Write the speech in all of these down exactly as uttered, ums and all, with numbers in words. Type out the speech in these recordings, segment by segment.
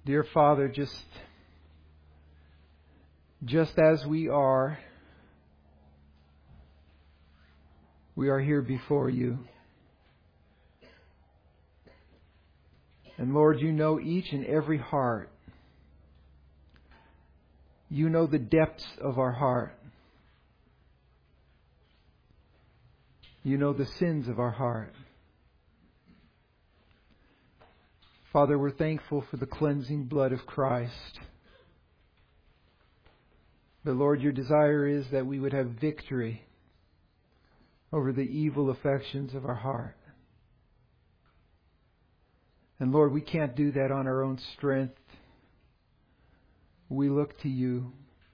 Dear Father, just, just as we are, we are here before you. And Lord, you know each and every heart. You know the depths of our heart. You know the sins of our heart. Father, we're thankful for the cleansing blood of Christ. But Lord, your desire is that we would have victory over the evil affections of our heart. And Lord, we can't do that on our own strength. We look to you.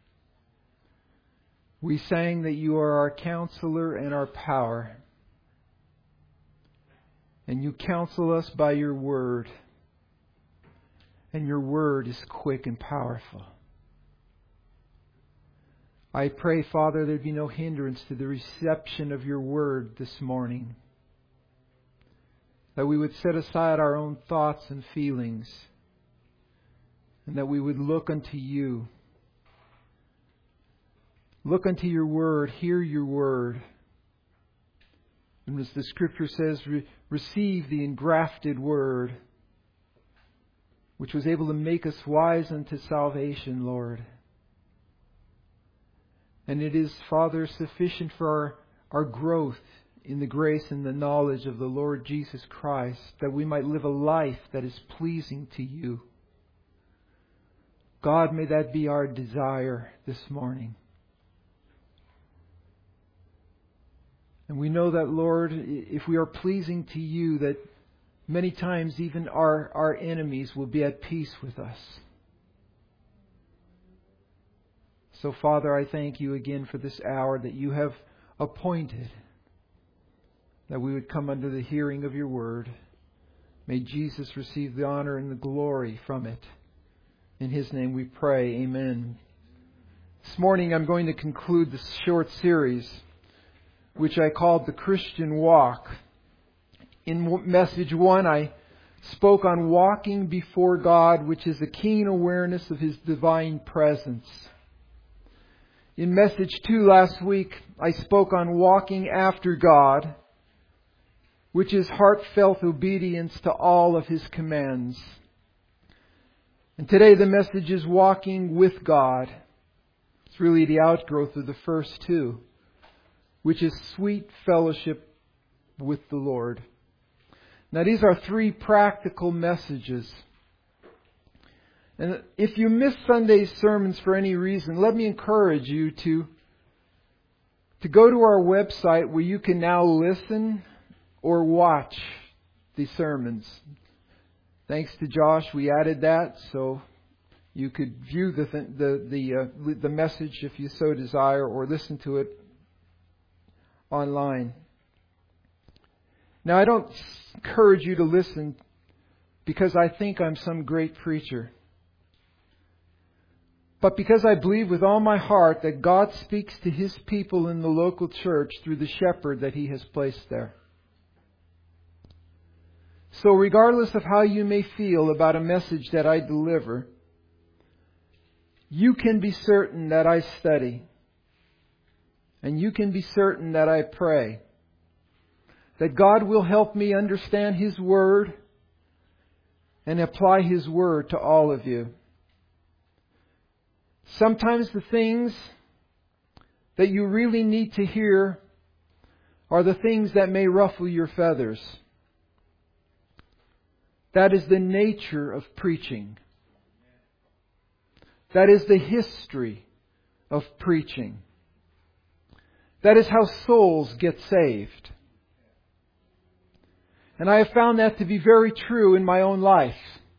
We sang that you are our counselor and our power. And you counsel us by your word. And your word is quick and powerful. I pray, Father, there be no hindrance to the reception of your word this morning. That we would set aside our own thoughts and feelings. And that we would look unto you. Look unto your word, hear your word. And as the Scripture says, re- receive the engrafted word, which was able to make us wise unto salvation, Lord. And it is, Father, sufficient for our, our growth in the grace and the knowledge of the Lord Jesus Christ, that we might live a life that is pleasing to you. God, may that be our desire this morning. And we know that, Lord, if we are pleasing to you, that many times even our, our enemies will be at peace with us. So, Father, I thank you again for this hour that you have appointed, that we would come under the hearing of your word. May Jesus receive the honor and the glory from it. In His name we pray. Amen. This morning I'm going to conclude this short series, which I called The Christian Walk. In message one, I spoke on walking before God, which is a keen awareness of His divine presence. In message two last week, I spoke on walking after God, which is heartfelt obedience to all of His commands. And today the message is walking with God. It's really the outgrowth of the first two, which is sweet fellowship with the Lord. Now these are three practical messages. And if you miss Sunday's sermons for any reason, let me encourage you to, to go to our website where you can now listen or watch the sermons. Thanks to Josh, we added that so you could view the the the, uh, the message if you so desire, or listen to it online. Now, I don't encourage you to listen because I think I'm some great preacher, but because I believe with all my heart that God speaks to His people in the local church through the shepherd that He has placed there. So regardless of how you may feel about a message that I deliver, you can be certain that I study. And you can be certain that I pray. That God will help me understand His Word and apply His Word to all of you. Sometimes the things that you really need to hear are the things that may ruffle your feathers. That is the nature of preaching. That is the history of preaching. That is how souls get saved. And I have found that to be very true in my own life.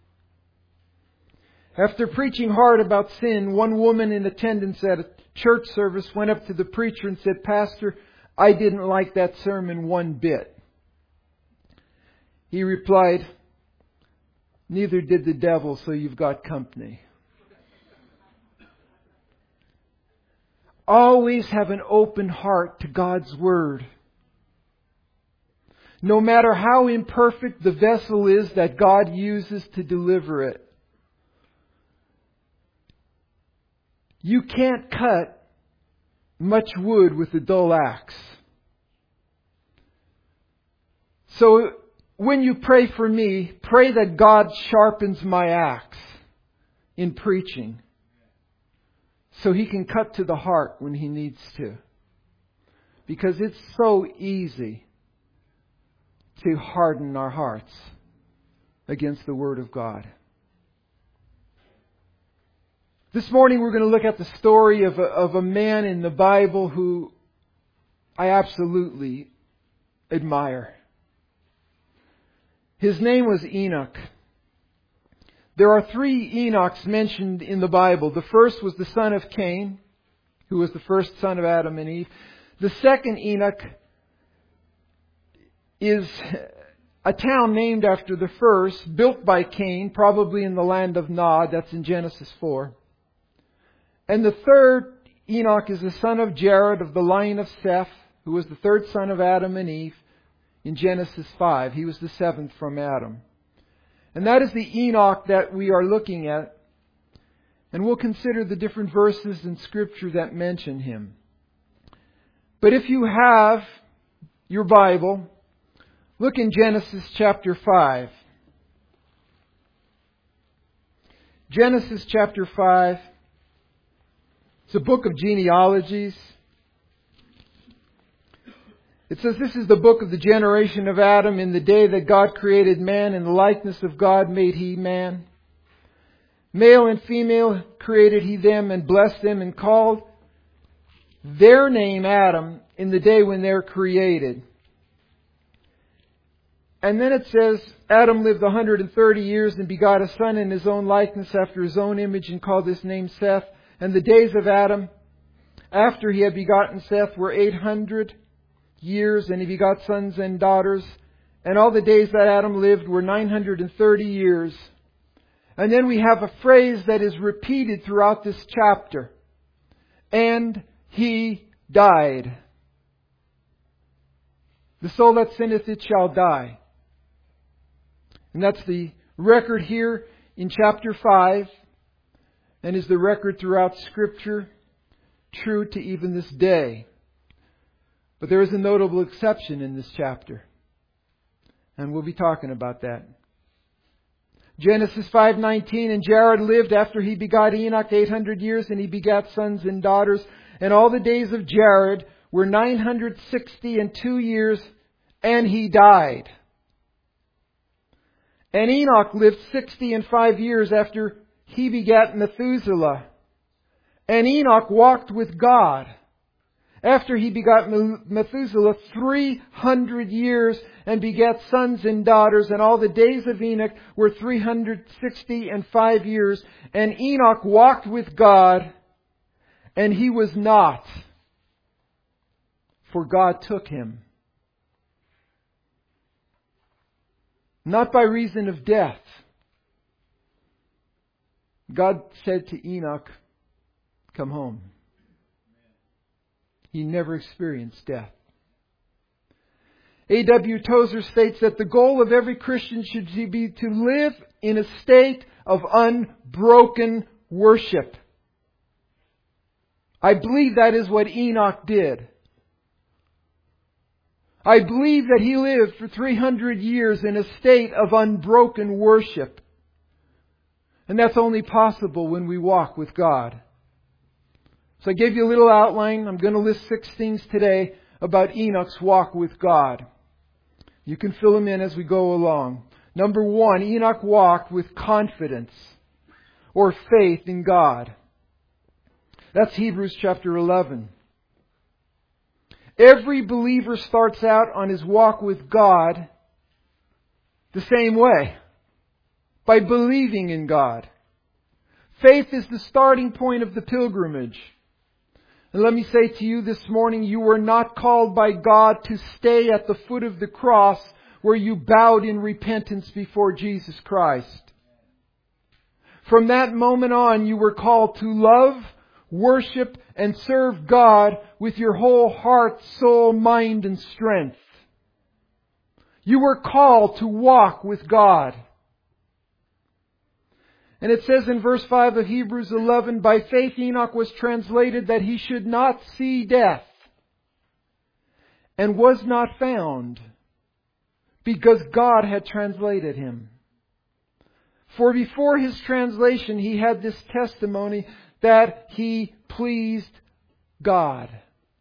After preaching hard about sin, one woman in attendance at a church service went up to the preacher and said, "Pastor, I didn't like that sermon one bit." He replied, "Neither did the devil, so you've got company." Always have an open heart to God's Word. No matter how imperfect the vessel is that God uses to deliver it. You can't cut much wood with a dull axe. So when you pray for me, pray that God sharpens my axe in preaching, so He can cut to the heart when He needs to. Because it's so easy to harden our hearts against the Word of God. This morning we're going to look at the story of a, of a man in the Bible who I absolutely admire. His name was Enoch. There are three Enochs mentioned in the Bible. The first was the son of Cain, who was the first son of Adam and Eve. The second Enoch is a town named after the first, built by Cain, probably in the land of Nod. That's in Genesis four. And the third Enoch is the son of Jared of the line of Seth, who was the third son of Adam and Eve, in Genesis five. He was the seventh from Adam. And that is the Enoch that we are looking at. And we'll consider the different verses in Scripture that mention him. But if you have your Bible, look in Genesis chapter five. Genesis chapter five. It's a book of genealogies. It says this is the book of the generation of Adam. In the day that God created man, in the likeness of God made He man. Male and female created He them, and blessed them, and called their name Adam in the day when they're created. And then it says, Adam lived one hundred thirty years and begot a son in his own likeness after his own image, and called his name Seth. And the days of Adam, after he had begotten Seth, were eight hundred years, and he begot sons and daughters. And all the days that Adam lived were nine hundred thirty years. And then we have a phrase that is repeated throughout this chapter. And he died. The soul that sinneth, it shall die. And that's the record here in chapter five, and is the record throughout Scripture, true to even this day. But there is a notable exception in this chapter, and we'll be talking about that. Genesis five nineteen, and Jared lived after he begot Enoch eight hundred years, and he begat sons and daughters. And all the days of Jared were nine hundred sixty and two years, and he died. And Enoch lived sixty and five years after he begat Methuselah. And Enoch walked with God after he begot Methuselah three hundred years, and begat sons and daughters. And all the days of Enoch were three hundred sixty and five years. And Enoch walked with God, and he was not, for God took him. Not by reason of death. God said to Enoch, come home. He never experienced death. A W Tozer states that the goal of every Christian should be to live in a state of unbroken worship. I believe that is what Enoch did. I believe that he lived for three hundred years in a state of unbroken worship. And that's only possible when we walk with God. So I gave you a little outline. I'm going to list six things today about Enoch's walk with God. You can fill them in as we go along. Number one, Enoch walked with confidence or faith in God. That's Hebrews chapter eleven. Every believer starts out on his walk with God the same way, by believing in God. Faith is the starting point of the pilgrimage. And let me say to you this morning, you were not called by God to stay at the foot of the cross where you bowed in repentance before Jesus Christ. From that moment on, you were called to love, worship, and serve God with your whole heart, soul, mind, and strength. You were called to walk with God. And it says in verse five of Hebrews eleven, by faith Enoch was translated that he should not see death, and was not found, because God had translated him. For before his translation he had this testimony that he pleased God.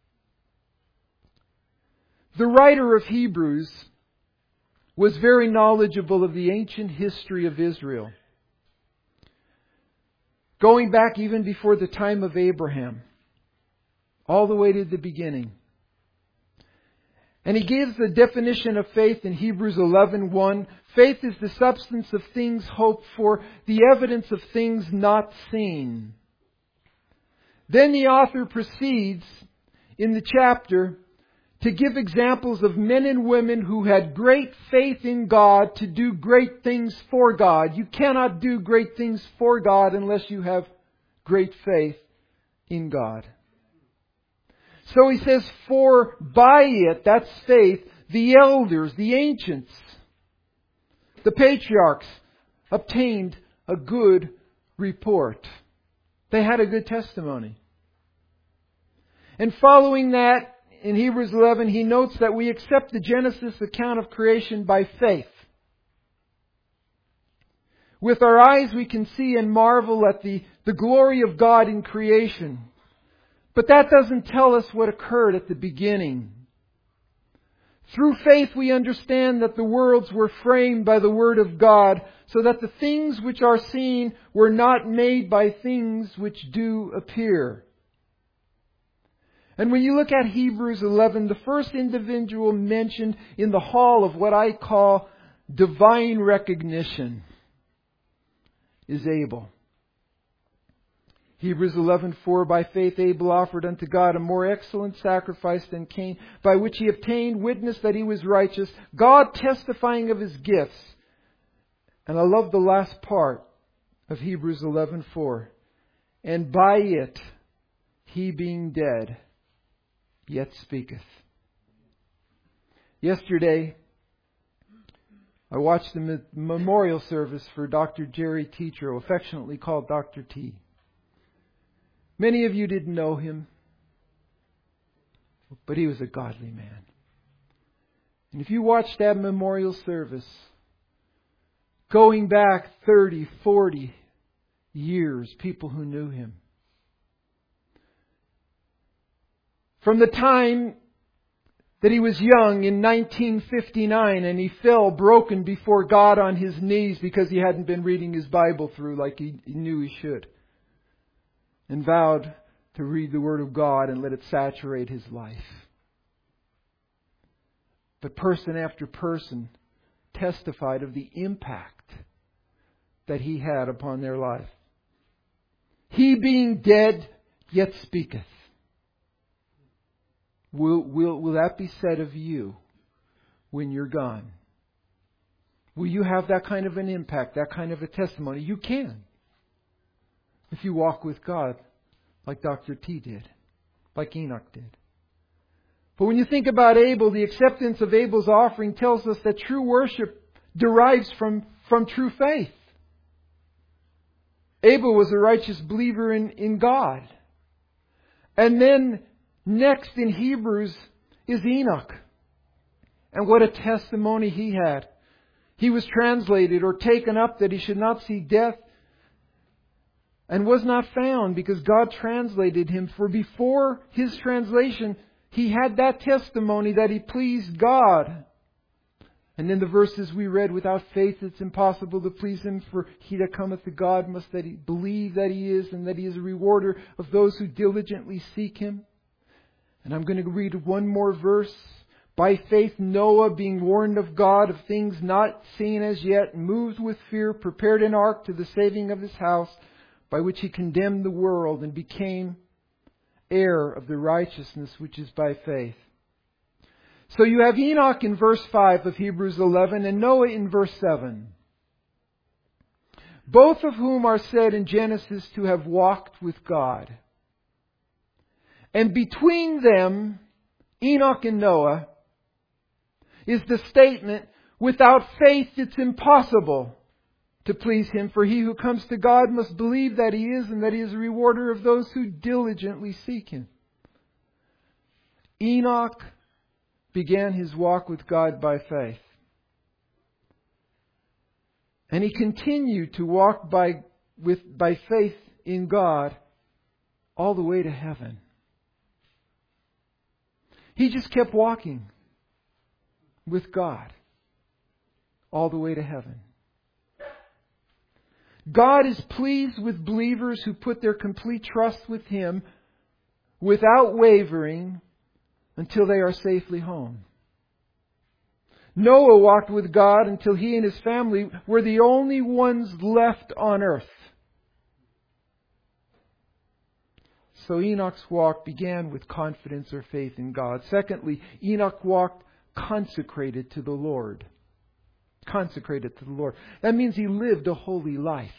The writer of Hebrews was very knowledgeable of the ancient history of Israel, going back even before the time of Abraham, all the way to the beginning. And he gives the definition of faith in Hebrews eleven one. Faith is the substance of things hoped for, the evidence of things not seen. Then the author proceeds in the chapter to give examples of men and women who had great faith in God to do great things for God. You cannot do great things for God unless you have great faith in God. So he says, for by it, that's faith, the elders, the ancients, the patriarchs obtained a good report. They had a good testimony. And following that, in Hebrews eleven, he notes that we accept the Genesis account of creation by faith. With our eyes we can see and marvel at the, the glory of God in creation. But that doesn't tell us what occurred at the beginning. Through faith we understand that the worlds were framed by the Word of God, so that the things which are seen were not made by things which do appear. And when you look at Hebrews eleven, the first individual mentioned in the hall of what I call divine recognition is Abel. Hebrews eleven four, by faith Abel offered unto God a more excellent sacrifice than Cain, by which he obtained witness that he was righteous, God testifying of his gifts. And I love the last part of Hebrews eleven four. And by it, he being dead, yet speaketh. Yesterday, I watched the memorial service for Doctor Jerry Tetreault, affectionately called Doctor T. Many of you didn't know him, but he was a godly man. And if you watched that memorial service, going back thirty, forty years, people who knew him, from the time that he was young in nineteen fifty-nine and he fell broken before God on his knees because he hadn't been reading his Bible through like he knew he should, and vowed to read the Word of God and let it saturate his life. But person after person testified of the impact that he had upon their life. He being dead, yet speaketh. Will, will, will that be said of you when you're gone? Will you have that kind of an impact, that kind of a testimony? You can. If you walk with God like Doctor T did, like Enoch did. But when you think about Abel, the acceptance of Abel's offering tells us that true worship derives from, from true faith. Abel was a righteous believer in, in God. And then next in Hebrews is Enoch. And what a testimony he had. He was translated or taken up that he should not see death, and was not found because God translated him. For before his translation, he had that testimony that he pleased God. And in the verses we read, without faith it's impossible to please Him, for he that cometh to God must that he believe that He is, and that He is a rewarder of those who diligently seek Him. And I'm going to read one more verse. By faith Noah, being warned of God of things not seen as yet, moved with fear, prepared an ark to the saving of his house, by which he condemned the world and became heir of the righteousness which is by faith. So you have Enoch in verse five of Hebrews eleven and Noah in verse seven. Both of whom are said in Genesis to have walked with God. And between them, Enoch and Noah, is the statement, without faith it's impossible to please Him. For he who comes to God must believe that He is, and that He is a rewarder of those who diligently seek Him. Enoch began his walk with God by faith. And he continued to walk by, with, by faith in God all the way to heaven. He just kept walking with God all the way to heaven. God is pleased with believers who put their complete trust with Him without wavering until they are safely home. Noah walked with God until he and his family were the only ones left on earth. So Enoch's walk began with confidence or faith in God. Secondly, Enoch walked consecrated to the Lord. Consecrated to the Lord. That means he lived a holy life.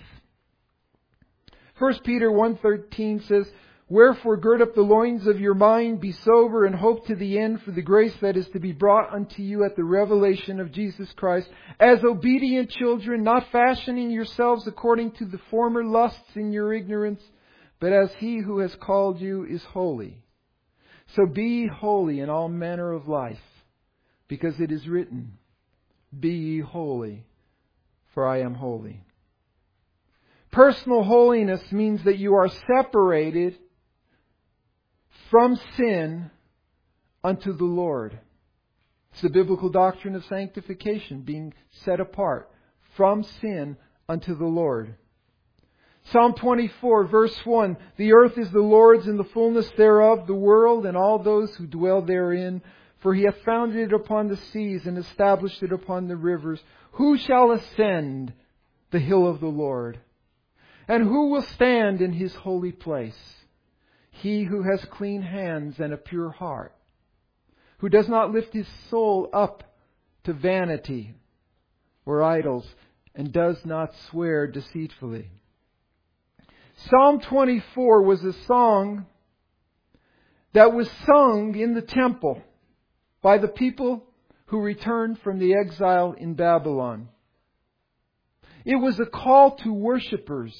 First Peter one thirteen says, "Wherefore gird up the loins of your mind, be sober, and hope to the end for the grace that is to be brought unto you at the revelation of Jesus Christ, as obedient children, not fashioning yourselves according to the former lusts in your ignorance, but as He who has called you is holy. So be ye holy in all manner of life, because it is written, Be ye holy, for I am holy." Personal holiness means that you are separated from sin unto the Lord. It's the biblical doctrine of sanctification, being set apart from sin unto the Lord. Psalm twenty-four, verse one, "The earth is the Lord's and the fullness thereof, the world and all those who dwell therein. For He hath founded it upon the seas and established it upon the rivers. Who shall ascend the hill of the Lord? And who will stand in His holy place? He who has clean hands and a pure heart, who does not lift his soul up to vanity or idols, and does not swear deceitfully." Psalm twenty-four was a song that was sung in the temple by the people who returned from the exile in Babylon. It was a call to worshipers.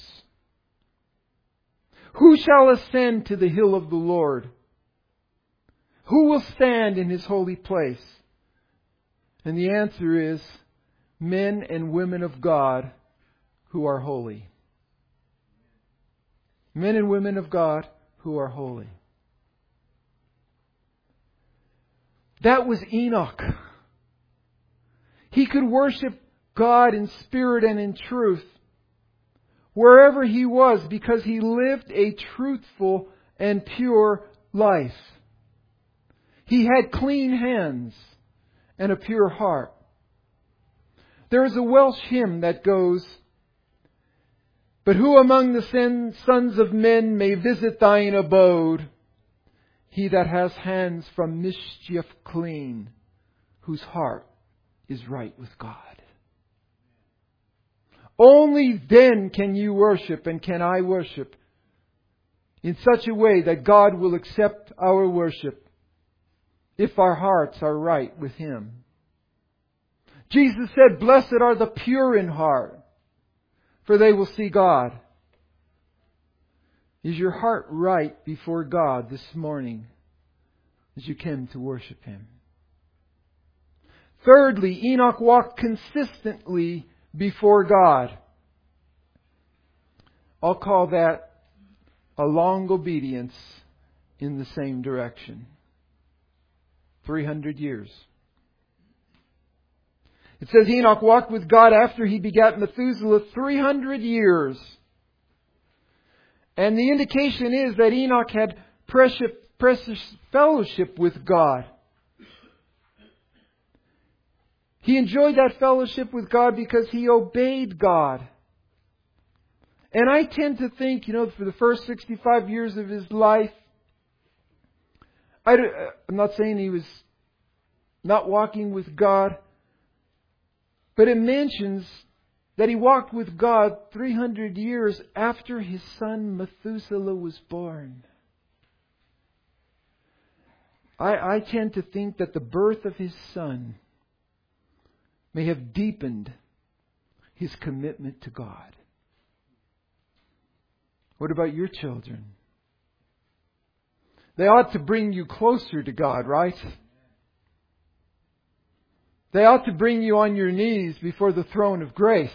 Who shall ascend to the hill of the Lord? Who will stand in His holy place? And the answer is men and women of God who are holy. Men and women of God who are holy. That was Enoch. He could worship God in spirit and in truth wherever he was, because he lived a truthful and pure life. He had clean hands and a pure heart. There is a Welsh hymn that goes, "But who among the sons of men may visit thine abode? He that has hands from mischief clean, whose heart is right with God." Only then can you worship and can I worship in such a way that God will accept our worship if our hearts are right with Him. Jesus said, "Blessed are the pure in heart, for they will see God." Is your heart right before God this morning as you came to worship Him? Thirdly, Enoch walked consistently before God. I'll call that a long obedience in the same direction. three hundred years. It says Enoch walked with God after he begat Methuselah three hundred years. And the indication is that Enoch had precious, precious fellowship with God. He enjoyed that fellowship with God because he obeyed God. And I tend to think, you know, for the first sixty-five years of his life, I I'm not saying he was not walking with God, but it mentions that he walked with God three hundred years after his son Methuselah was born. I, I tend to think that the birth of his son may have deepened his commitment to God. What about your children? They ought to bring you closer to God, right? They ought to bring you on your knees before the throne of grace.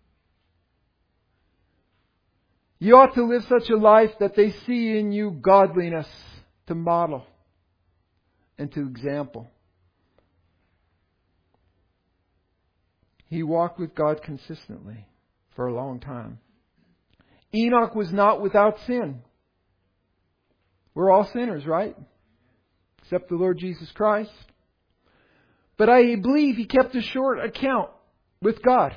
You ought to live such a life that they see in you godliness to model and to example. He walked with God consistently for a long time. Enoch was not without sin. We're all sinners, right? Except the Lord Jesus Christ. But I believe he kept a short account with God.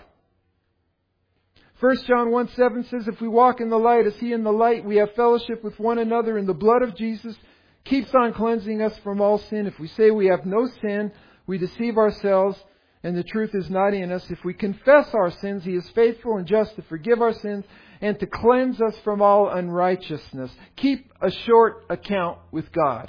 First John one seven says, if we walk in the light as he in the light, we have fellowship with one another, and the blood of Jesus keeps on cleansing us from all sin. If we say we have no sin, we deceive ourselves, and the truth is not in us. If we confess our sins, he is faithful and just to forgive our sins and to cleanse us from all unrighteousness. Keep a short account with God.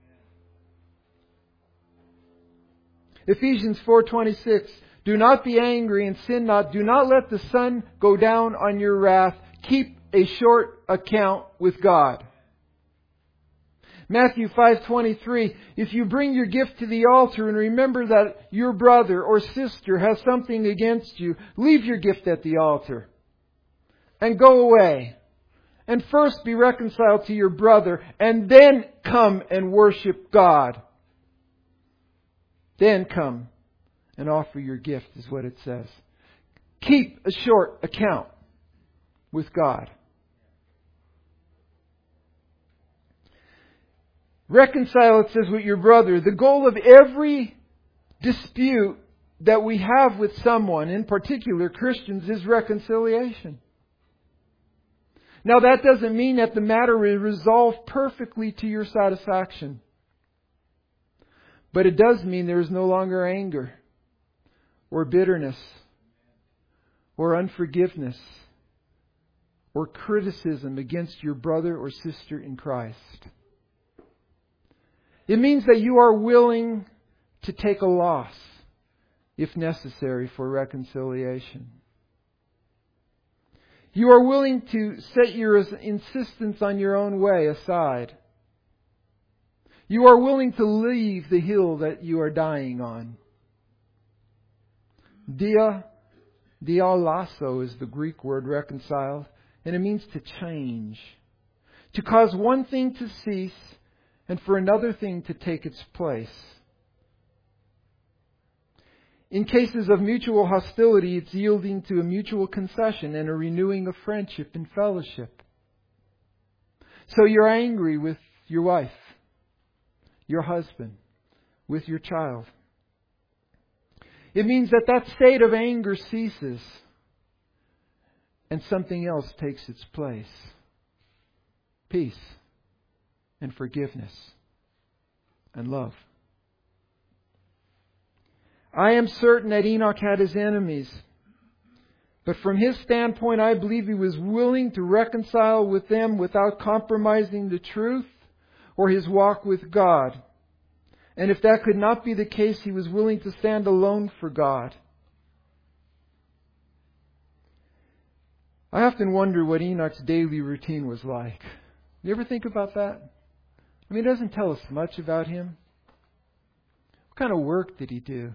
Ephesians four twenty-six. Do not be angry and sin not. Do not let the sun go down on your wrath. Keep a short account with God. Matthew five twenty-three. If you bring your gift to the altar and remember that your brother or sister has something against you, leave your gift at the altar and go away. And first be reconciled to your brother, and then come and worship God. Then come and offer your gift, is what it says. Keep a short account with God. Reconcile, it says, with your brother. The goal of every dispute that we have with someone, in particular Christians, is reconciliation. Now that doesn't mean that the matter will resolve perfectly to your satisfaction. But it does mean there is no longer anger, or bitterness, or unforgiveness, or criticism against your brother or sister in Christ. It means that you are willing to take a loss, if necessary, for reconciliation. You are willing to set your insistence on your own way aside. You are willing to leave the hill that you are dying on. Dia, dialasso is the Greek word reconciled, and it means to change. To cause one thing to cease and for another thing to take its place. In cases of mutual hostility, it's yielding to a mutual concession and a renewing of friendship and fellowship. So you're angry with your wife, your husband, with your child. It means that that state of anger ceases and something else takes its place. Peace and forgiveness and love. I am certain that Enoch had his enemies. But from his standpoint, I believe he was willing to reconcile with them without compromising the truth or his walk with God. And if that could not be the case, he was willing to stand alone for God. I often wonder what Enoch's daily routine was like. You ever think about that? I mean, it doesn't tell us much about him. What kind of work did he do?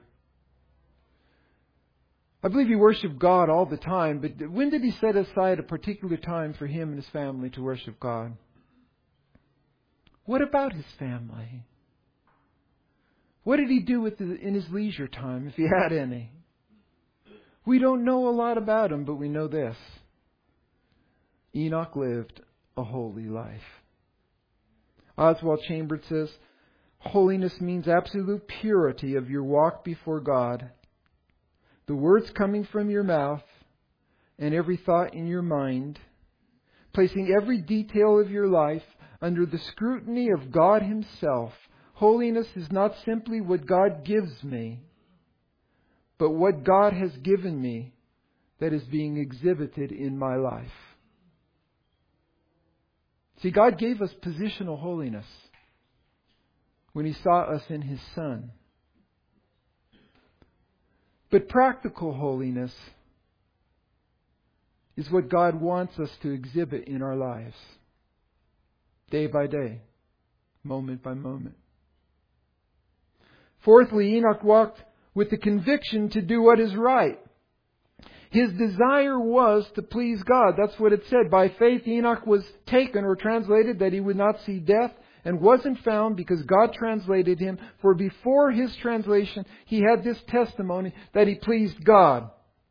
I believe he worshiped God all the time, but when did he set aside a particular time for him and his family to worship God? What about his family? What did he do with the, in his leisure time, if he had any? We don't know a lot about him, but we know this. Enoch lived a holy life. Oswald Chambers says, holiness means absolute purity of your walk before God. The words coming from your mouth and every thought in your mind, placing every detail of your life under the scrutiny of God Himself. Holiness is not simply what God gives me, but what God has given me that is being exhibited in my life. See, God gave us positional holiness when He saw us in His Son. But practical holiness is what God wants us to exhibit in our lives. Day by day. Moment by moment. Fourthly, Enoch walked with the conviction to do what is right. His desire was to please God. That's what it said. By faith Enoch was taken, or translated, that he would not see death, and wasn't found because God translated him. For before his translation, he had this testimony that he pleased God.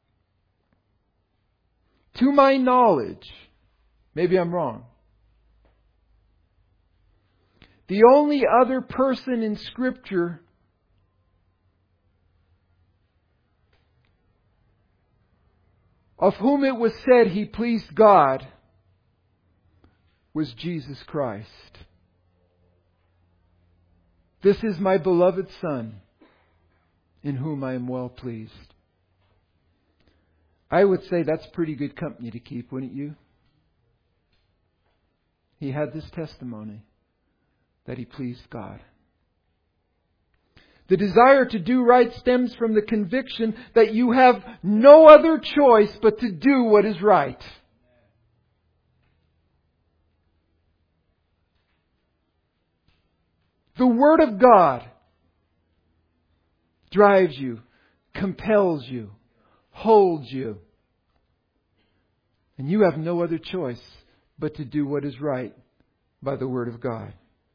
To my knowledge, maybe I'm wrong, the only other person in Scripture of whom it was said he pleased God was Jesus Christ. This is my beloved Son, in whom I am well pleased. I would say that's pretty good company to keep, wouldn't you? He had this testimony that he pleased God. The desire to do right stems from the conviction that you have no other choice but to do what is right. The Word of God drives you, compels you, holds you. And you have no other choice but to do what is right by the Word of God.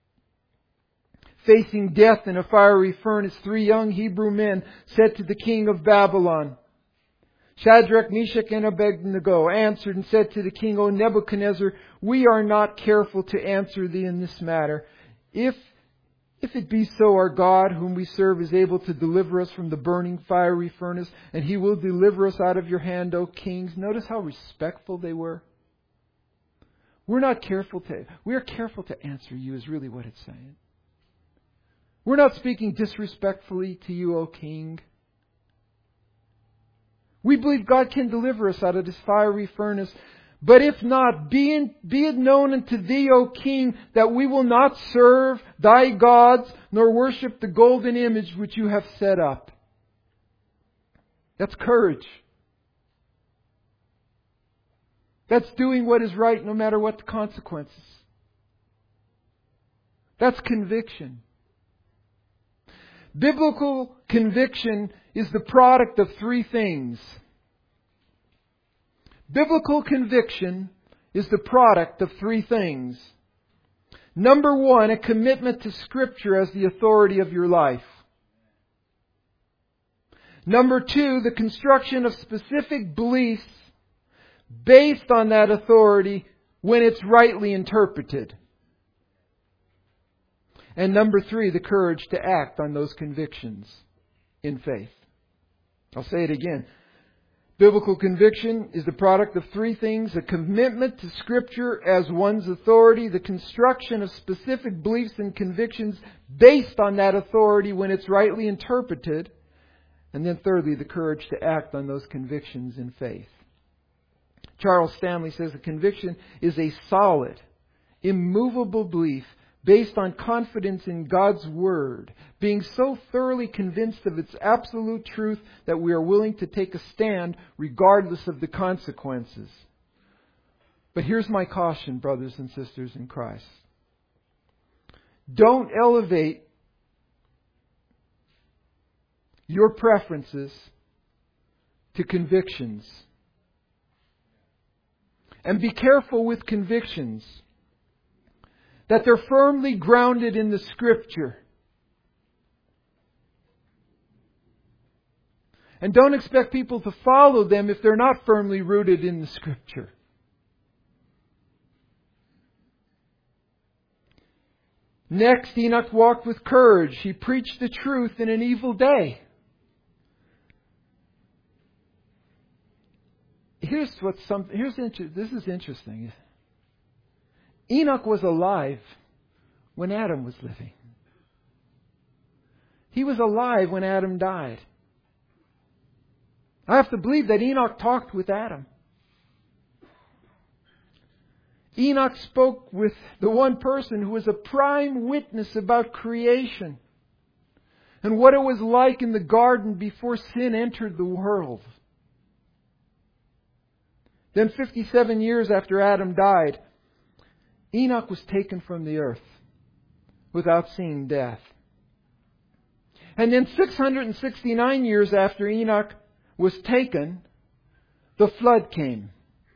Facing death in a fiery furnace, three young Hebrew men said to the king of Babylon, Shadrach, Meshach, and Abednego answered and said to the king, O Nebuchadnezzar, we are not careful to answer thee in this matter. If If it be so, our God, whom we serve, is able to deliver us from the burning fiery furnace, and He will deliver us out of your hand, O kings. Notice how respectful they were. We're not careful to, we are careful to answer you is really what it's saying. We're not speaking disrespectfully to you, O king. We believe God can deliver us out of this fiery furnace. But if not, be, in, be it known unto thee, O king, that we will not serve thy gods, nor worship the golden image which you have set up. That's courage. That's doing what is right no matter what the consequences. That's conviction. Biblical conviction is the product of three things. Biblical conviction is the product of three things. Number one, a commitment to Scripture as the authority of your life. Number two, the construction of specific beliefs based on that authority when it's rightly interpreted. And number three, the courage to act on those convictions in faith. I'll say it again. Biblical conviction is the product of three things: a commitment to Scripture as one's authority, the construction of specific beliefs and convictions based on that authority when it's rightly interpreted, and then thirdly, the courage to act on those convictions in faith. Charles Stanley says a conviction is a solid, immovable belief based on confidence in God's Word, being so thoroughly convinced of its absolute truth that we are willing to take a stand regardless of the consequences. But here's my caution, brothers and sisters in Christ. Don't elevate your preferences to convictions. And be careful with convictions that they're firmly grounded in the Scripture. And don't expect people to follow them if they're not firmly rooted in the Scripture. Next, Enoch walked with courage. He preached the truth in an evil day. Here's what's something. Here's inter- this is interesting. Enoch was alive when Adam was living. He was alive when Adam died. I have to believe that Enoch talked with Adam. Enoch spoke with the one person who was a prime witness about creation and what it was like in the garden before sin entered the world. Then fifty-seven years after Adam died, Enoch was taken from the earth without seeing death. And then six hundred sixty-nine years after Enoch was taken, the flood came.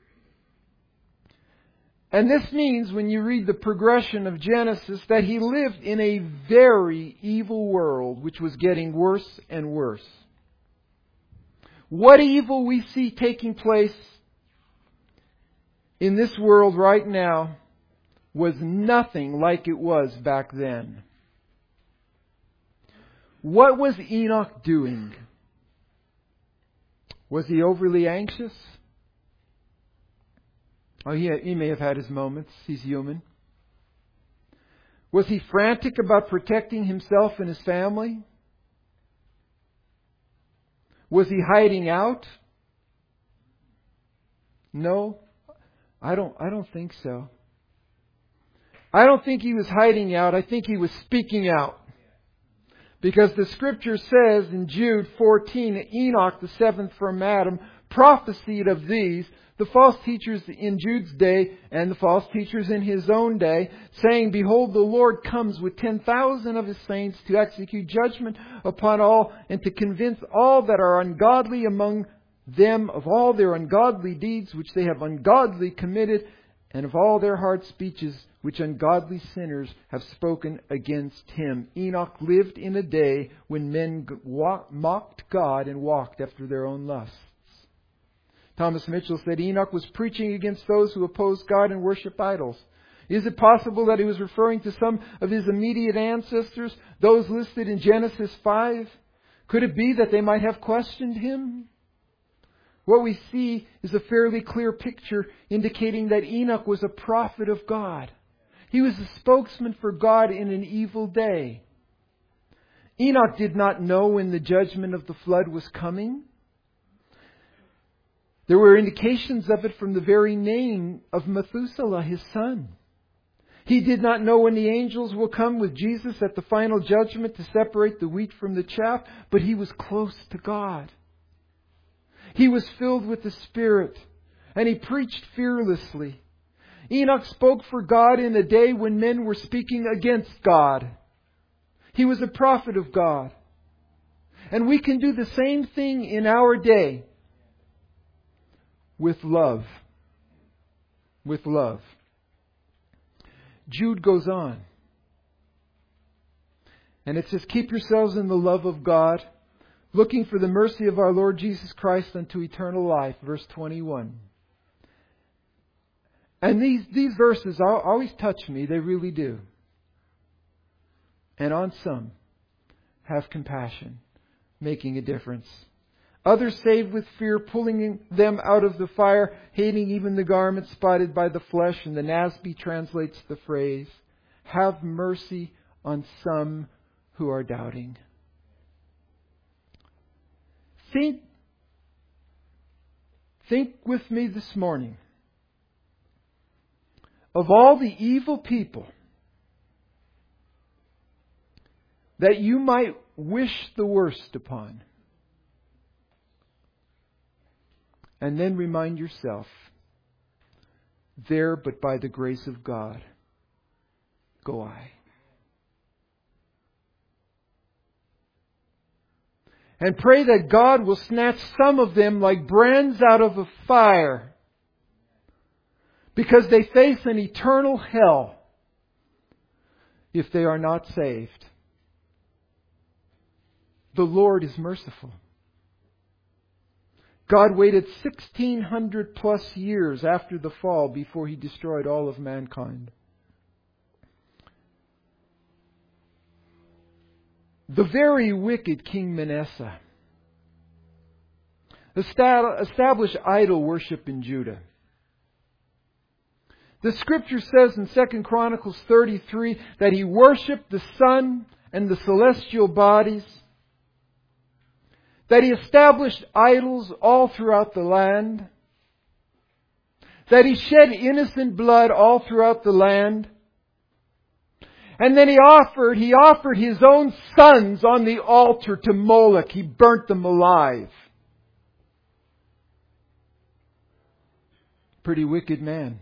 And this means, when you read the progression of Genesis, that he lived in a very evil world, which was getting worse and worse. What evil we see taking place in this world right now was nothing like it was back then. What was Enoch doing? Was he overly anxious? Oh, he, he may have had his moments. He's human. Was he frantic about protecting himself and his family? Was he hiding out? No, I don't, I don't think so. I don't think he was hiding out. I think he was speaking out. Because the Scripture says in Jude fourteen, Enoch, the seventh from Adam, prophesied of these, the false teachers in Jude's day and the false teachers in his own day, saying, Behold, the Lord comes with ten thousand of His saints to execute judgment upon all and to convince all that are ungodly among them of all their ungodly deeds which they have ungodly committed, and of all their hard speeches which ungodly sinners have spoken against Him. Enoch lived in a day when men mocked God and walked after their own lusts. Thomas Mitchell said Enoch was preaching against those who oppose God and worship idols. Is it possible that he was referring to some of his immediate ancestors, those listed in Genesis five? Could it be that they might have questioned him? What we see is a fairly clear picture indicating that Enoch was a prophet of God. He was a spokesman for God in an evil day. Enoch did not know when the judgment of the flood was coming. There were indications of it from the very name of Methuselah, his son. He did not know when the angels will come with Jesus at the final judgment to separate the wheat from the chaff, but he was close to God. He was filled with the Spirit, and he preached fearlessly. Enoch spoke for God in a day when men were speaking against God. He was a prophet of God. And we can do the same thing in our day with love. With love. Jude goes on. And it says, Keep yourselves in the love of God, looking for the mercy of our Lord Jesus Christ unto eternal life. Verse twenty-one. And these, these verses always touch me. They really do. And on some, have compassion, making a difference. Others save with fear, pulling them out of the fire, hating even the garment spotted by the flesh. And the N A S B translates the phrase, have mercy on some who are doubting. Think, think with me this morning of all the evil people that you might wish the worst upon. And then remind yourself, there but by the grace of God go I. And pray that God will snatch some of them like brands out of a fire, because they face an eternal hell if they are not saved. The Lord is merciful. God waited sixteen hundred plus years after the fall before He destroyed all of mankind. The very wicked King Manasseh established idol worship in Judah. The Scripture says in Second Chronicles thirty-three that he worshipped the sun and the celestial bodies, that he established idols all throughout the land, that he shed innocent blood all throughout the land, and then he offered, he offered his own sons on the altar to Moloch. He burnt them alive. Pretty wicked man.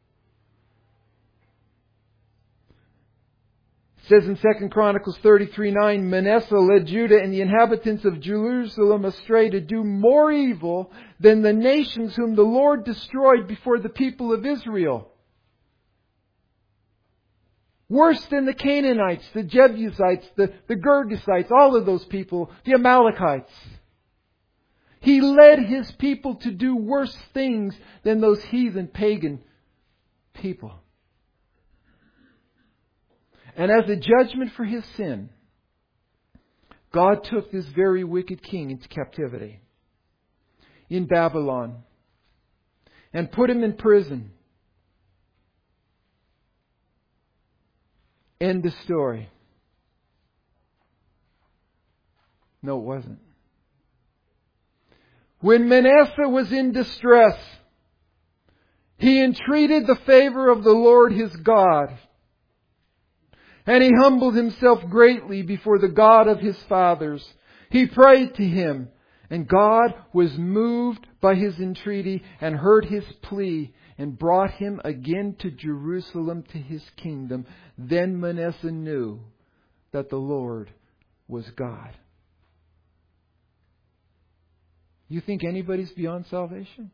It says in Second Chronicles thirty-three nine, Manasseh led Judah and the inhabitants of Jerusalem astray to do more evil than the nations whom the Lord destroyed before the people of Israel. Worse than the Canaanites, the Jebusites, the, the Girgasites, all of those people, the Amalekites. He led His people to do worse things than those heathen pagan people. And as a judgment for his sin, God took this very wicked king into captivity in Babylon and put him in prison. End of story. No, it wasn't. When Manasseh was in distress, he entreated the favor of the Lord his God. And he humbled himself greatly before the God of his fathers. He prayed to Him, and God was moved by his entreaty and heard his plea and brought him again to Jerusalem to his kingdom. Then Manasseh knew that the Lord was God. You think anybody's beyond salvation?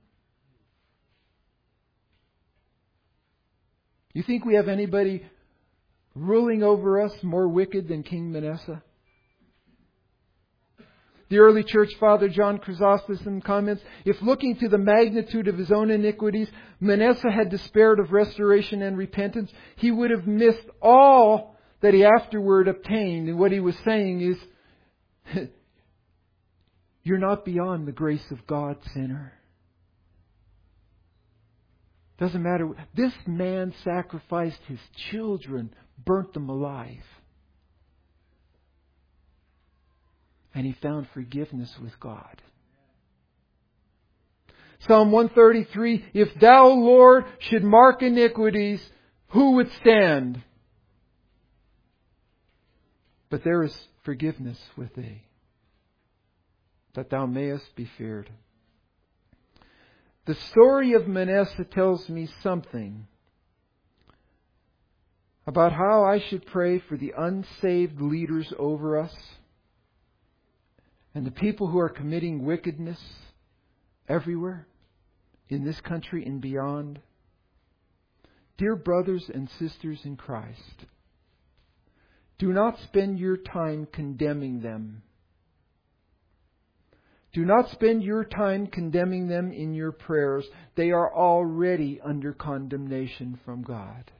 You think we have anybody ruling over us more wicked than King Manasseh? The early church father John Chrysostom comments, if looking to the magnitude of his own iniquities, Manasseh had despaired of restoration and repentance, he would have missed all that he afterward obtained. And what he was saying is, you're not beyond the grace of God, sinner. Doesn't matter. This man sacrificed his children, burnt them alive. And he found forgiveness with God. Psalm one thirty-three, if Thou, Lord, should mark iniquities, who would stand? But there is forgiveness with Thee, that Thou mayest be feared. The story of Manasseh tells me something about how I should pray for the unsaved leaders over us and the people who are committing wickedness everywhere in this country and beyond. Dear brothers and sisters in Christ, do not spend your time condemning them. Do not spend your time condemning them in your prayers. They are already under condemnation from God.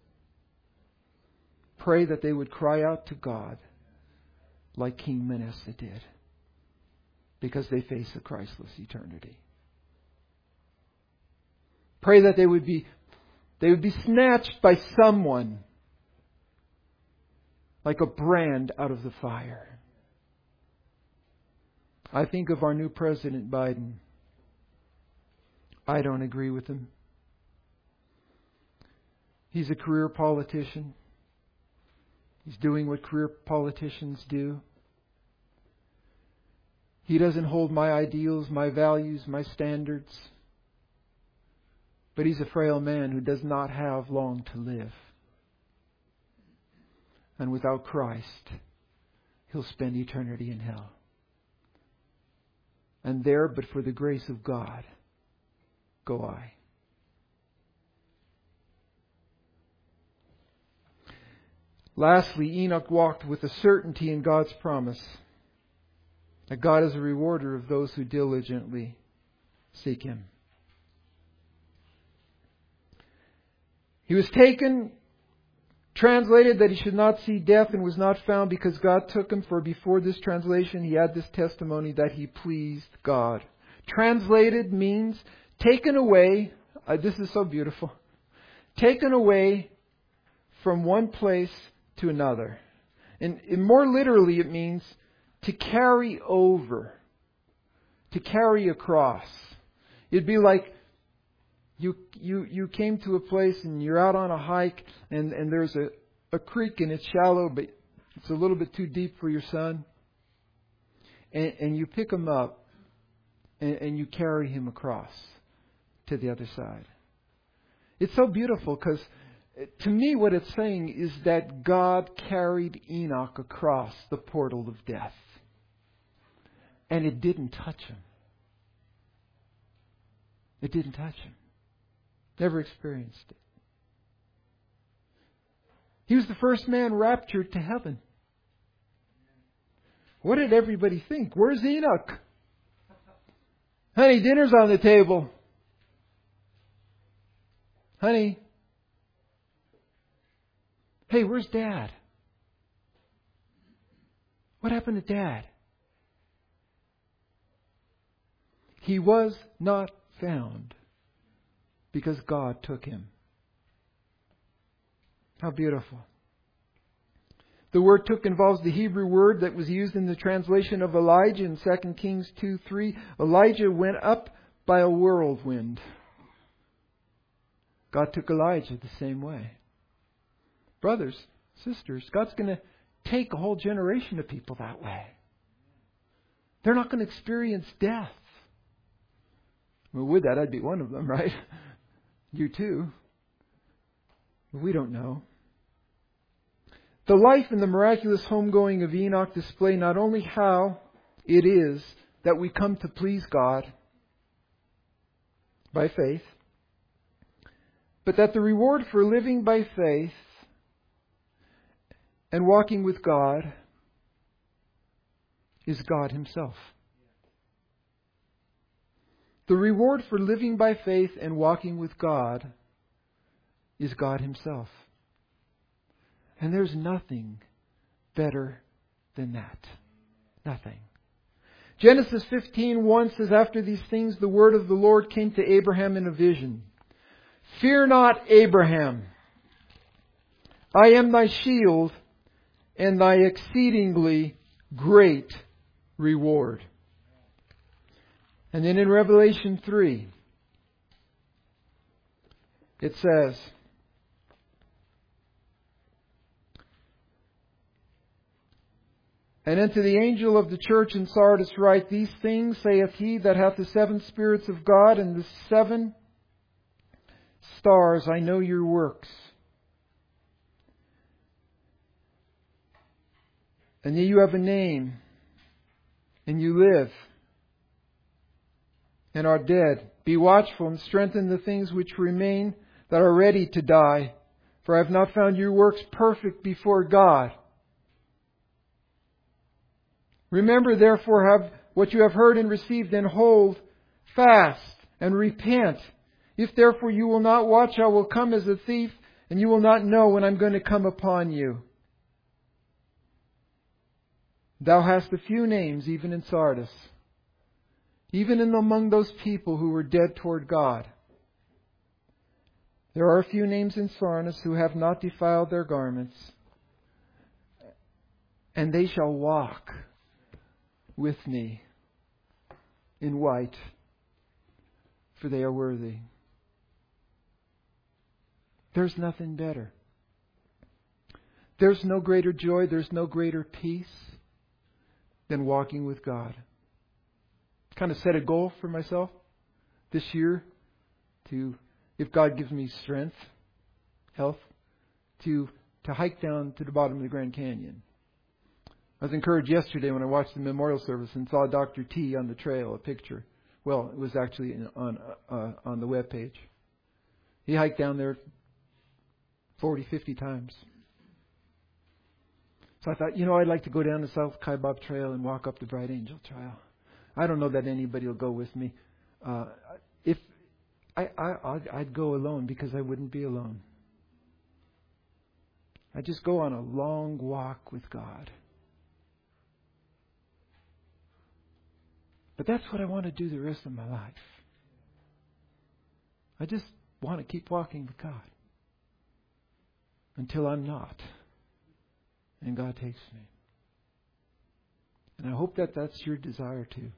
Pray that they would cry out to God like King Manasseh did, because they face a Christless eternity. Pray that they would be they would be snatched by someone like a brand out of the fire. I think of our new President Biden. I don't agree with him. He's a career politician. He's doing what career politicians do. He doesn't hold my ideals, my values, my standards. But he's a frail man who does not have long to live. And without Christ, he'll spend eternity in hell. And there, but for the grace of God, go I. Lastly, Enoch walked with a certainty in God's promise that God is a rewarder of those who diligently seek Him. He was taken, translated that he should not see death, and was not found because God took him. For before this translation he had this testimony that he pleased God. Translated means taken away. Uh, this is so beautiful. Taken away from one place to another. And, and more literally it means to carry over. To carry across. It'd be like You you you came to a place and you're out on a hike and, and there's a, a creek and it's shallow but it's a little bit too deep for your son. And, and you pick him up and, and you carry him across to the other side. It's so beautiful because to me what it's saying is that God carried Enoch across the portal of death. And it didn't touch him. It didn't touch him. Never experienced it. He was the first man raptured to heaven. What did everybody think? Where's Enoch? Honey, dinner's on the table. Honey. Hey, where's Dad? What happened to Dad? He was not found because God took him. How beautiful. The word took involves the Hebrew word that was used in the translation of Elijah in Second Kings two three. Elijah went up by a whirlwind. God took Elijah the same way. Brothers, sisters, God's going to take a whole generation of people that way. They're not going to experience death. Well, with that, I'd be one of them, right? You too. But we don't know. The life and the miraculous homegoing of Enoch display not only how it is that we come to please God by faith, but that the reward for living by faith and walking with God is God Himself. The reward for living by faith and walking with God is God Himself. And there's nothing better than that. Nothing. Genesis fifteen one says, after these things the word of the Lord came to Abraham in a vision. Fear not, Abraham. I am thy shield and thy exceedingly great reward. And then in Revelation three, it says, and unto the angel of the church in Sardis write, these things saith he that hath the seven spirits of God and the seven stars. I know your works. And you have a name, and you live, and are dead. Be watchful and strengthen the things which remain that are ready to die. For I have not found your works perfect before God. Remember therefore have what you have heard and received, and hold fast and repent. If therefore you will not watch, I will come as a thief, and you will not know when I'm going to come upon you. Thou hast a few names even in Sardis, even in among those people who were dead toward God. There are a few names in Sardis who have not defiled their garments, and they shall walk with me in white, for they are worthy. There's nothing better. There's no greater joy, there's no greater peace than walking with God. Kind of set a goal for myself this year to, if God gives me strength, health, to to hike down to the bottom of the Grand Canyon. I was encouraged yesterday when I watched the memorial service and saw Doctor T on the trail, a picture. Well, it was actually on uh, on the webpage. He hiked down there forty, fifty times. So I thought, you know, I'd like to go down the South Kaibab Trail and walk up the Bright Angel Trail. I don't know that anybody will go with me. Uh, if I, I, I'd, I'd go alone because I wouldn't be alone. I just go on a long walk with God. But that's what I want to do the rest of my life. I just want to keep walking with God until I'm not. And God takes me. And I hope that that's your desire too.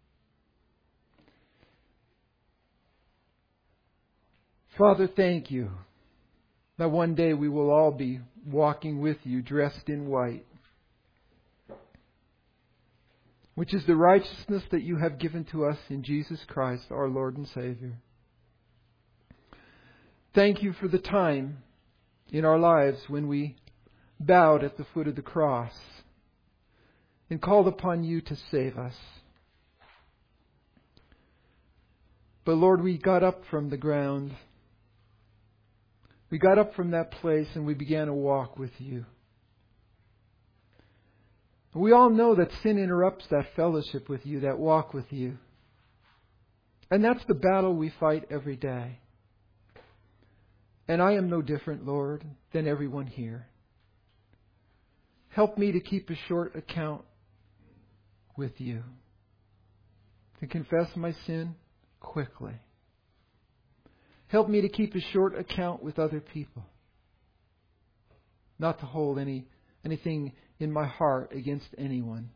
Father, thank you that one day we will all be walking with you dressed in white, which is the righteousness that you have given to us in Jesus Christ, our Lord and Savior. Thank you for the time in our lives when we bowed at the foot of the cross and called upon you to save us. But Lord, we got up from the ground. We got up from that place and we began to walk with you. We all know that sin interrupts that fellowship with you, that walk with you. And that's the battle we fight every day. And I am no different, Lord, than everyone here. Help me to keep a short account with you, to confess my sin quickly. Help me to keep a short account with other people, not to hold any anything in my heart against anyone.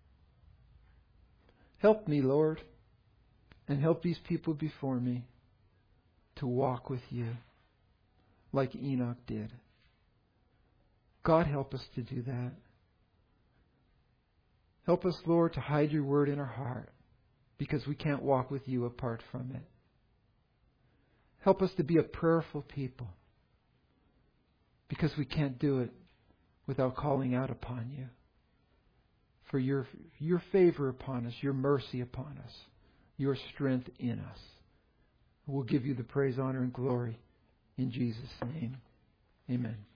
Help me, Lord, and help these people before me to walk with you like Enoch did. God, help us to do that. Help us, Lord, to hide your word in our heart, because we can't walk with you apart from it. Help us to be a prayerful people, because we can't do it without calling out upon you for your, your favor upon us, your mercy upon us, your strength in us. We'll give you the praise, honor, and glory in Jesus' name. Amen.